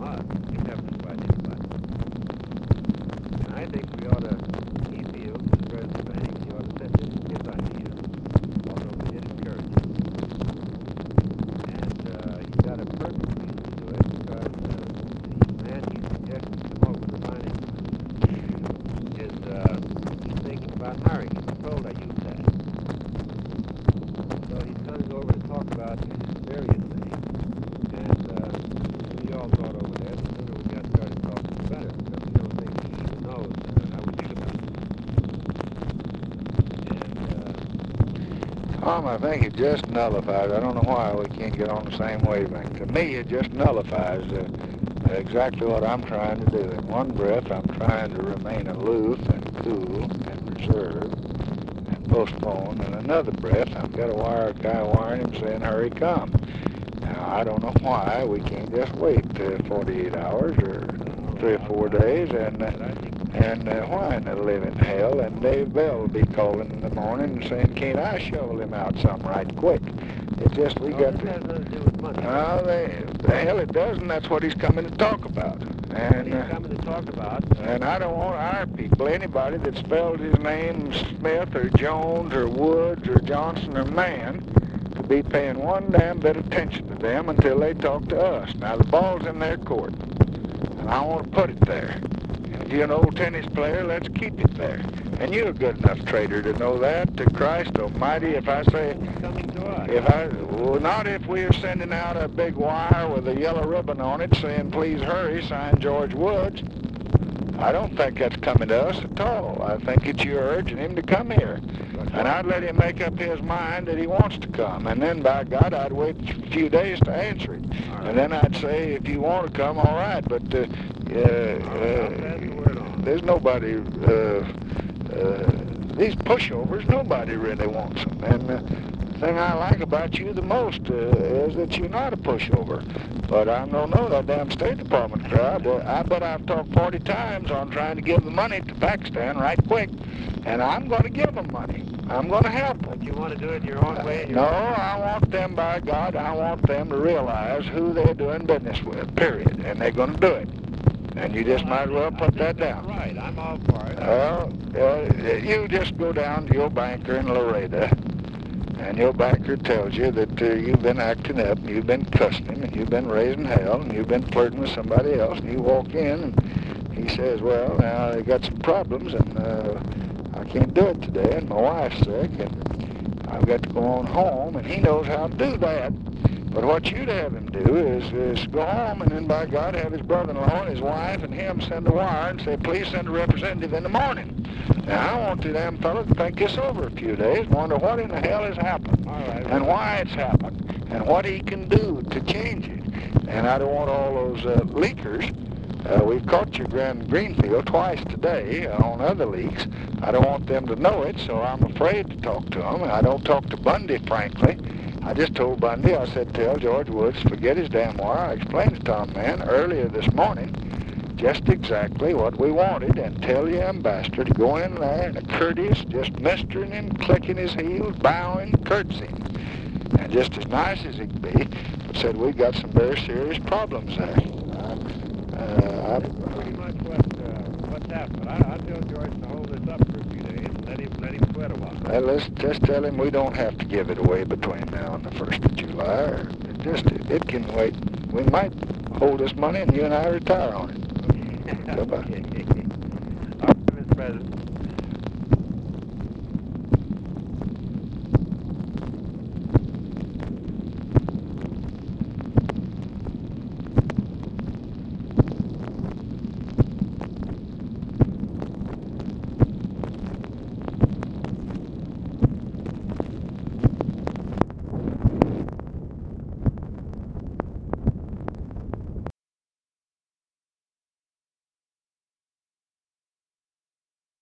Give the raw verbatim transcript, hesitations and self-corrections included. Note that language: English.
us. We never sweat anybody. And I think we ought to, he feels, as President Banks, he ought to set this his idea, although we did encourage him. And uh, he's got a perfect reason to do it, because uh, the man he suggested to come over to Mining is, uh, he's thinking about hiring him. He's told I use that. So he's coming over to talk about various things. And uh, we all thought over there, the sooner we got started talking, the better, because we don't think he even knows uh, how we think about it. And, uh, Tom, I think it just nullifies. I don't know why we can't get on the same wavelength. To me, it just nullifies uh, exactly what I'm trying to do. In one breath, I'm trying to remain aloof and cool and reserved and postpone. In another breath, I've got a wire guy wiring him saying, hurry, come. Now, I don't know why we can't just wait uh, forty-eight hours or three or four days and uh, and uh, why in the living hell? And Dave Bell will be calling in the morning and saying, can't I shovel him out something right quick? It's just we no, got this to... has nothing to do with money. No, they, the hell it doesn't. That's what he's coming to talk about. And he's uh, coming to talk about. and I don't want our people, anybody that spelled his name Smith or Jones or Woods or Johnson or Mann, to be paying one damn bit of attention to them until they talk to us. Now, the ball's in their court, and I want to put it there. And if you're an old tennis player, let's keep it there. And you're a good enough trader to know that. To Christ Almighty, if I say... He's coming to us. If I, well, not if we are sending out a big wire with a yellow ribbon on it saying, please hurry, sign George Woods. I don't think that's coming to us at all. I think it's you urging him to come here. And I'd let him make up his mind that he wants to come. And then, by God, I'd wait a few days to answer it. And then I'd say, if you want to come, all right. But uh, uh, uh, there's nobody, uh, uh, these pushovers, nobody really wants them. And uh, the thing I like about you the most uh, is that you're not a pushover. But I don't know that damn State Department crowd. Well, I bet I've talked forty times on trying to give the money to Pakistan right quick. And I'm going to give them money. I'm going to help them. But you want to do it your own way? No, I want them, by God, I want them to realize who they're doing business with, period. And they're going to do it. And you just well, might as well put that down. Right, I'm all for it. Well, uh, you just go down to your banker in Laredo, and your banker tells you that uh, you've been acting up, and you've been cussing him, and you've been raising hell, and you've been flirting with somebody else, and you walk in, and he says, well, now they got some problems, and uh, I can't do it today, and my wife's sick, and I've got to go on home, and he knows how to do that. But what you'd have him do is, is go home and then, by God, have his brother-in-law and his wife and him send a wire and say, please send a representative in the morning. Now, I want the damn fellow to think this over a few days and wonder what in the hell has happened All right, and why it's happened and what he can do to change it. And I don't want all those uh, leakers. Uh, we've caught your Grand Greenfield twice today on other leaks. I don't want them to know it, so I'm afraid to talk to them. And I don't talk to Bundy, frankly. I just told Bundy, I said, tell George Woods, forget his damn wire. I explained to Tom Mann earlier this morning just exactly what we wanted, and tell your ambassador to go in there and a courteous, just mistering him, clicking his heels, bowing, curtsying. And just as nice as he could be, but said we've got some very serious problems there. Uh, That's pretty much what, uh, what's happened. I, I tell George to hold this up for a few days and let him, let him sweat a while. Well, let's just tell him we don't have to give it away between now and the first of July. Or it just, it, it can wait. We might hold this money and you and I retire on it. Okay. Goodbye. All right, Mister President.